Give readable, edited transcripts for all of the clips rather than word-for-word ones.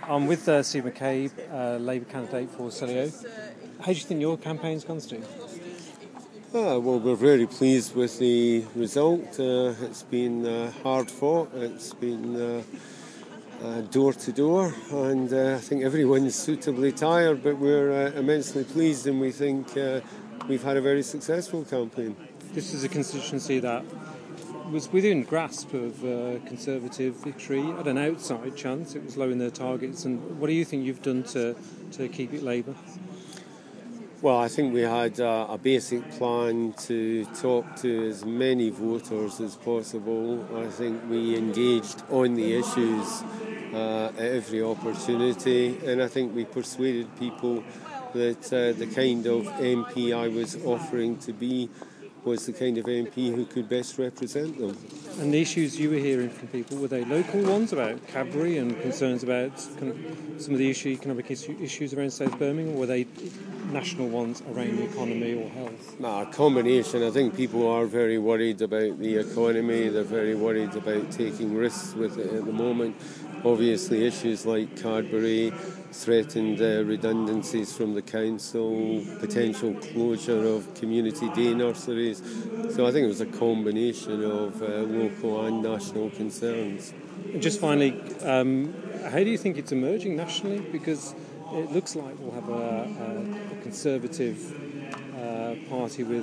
I'm with Steve McCabe, Labour candidate for Celio. How do you think your campaign's gone, Steve? Well, we're very pleased with the result. It's been hard fought. It's been door to door, and I think everyone's suitably tired, but we're immensely pleased, and we think we've had a very successful campaign. This is a constituency that was within grasp of Conservative victory at an outside chance. It was low in their targets. And what do you think you've done to keep it Labour? Well, I think we had a basic plan to talk to as many voters as possible. I think we engaged on the issues at every opportunity, and I think we persuaded people that the kind of MP I was offering to be was the kind of MP who could best represent them. And the issues you were hearing from people, were they local ones about Cadbury and concerns about kind of some of the economic issues around South Birmingham, or were they national ones around the economy or health? A combination. I think people are very worried about the economy. They're very worried about taking risks with it at the moment. Obviously, issues like Cadbury, threatened redundancies from the council, potential closure of community day nurseries. So I think it was a combination of local and national concerns. And just finally, how do you think it's emerging nationally? Because it looks like we'll have a Conservative party with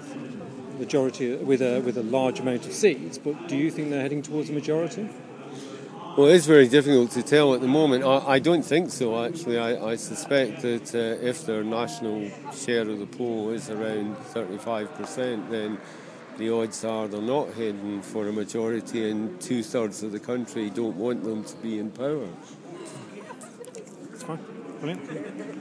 a large amount of seats. But do you think they're heading towards a majority? Well, it's very difficult to tell at the moment. I don't think so, actually. I suspect that if their national share of the poll is around 35%, then the odds are they're not heading for a majority, and 2/3 of the country don't want them to be in power. That's fine. Brilliant.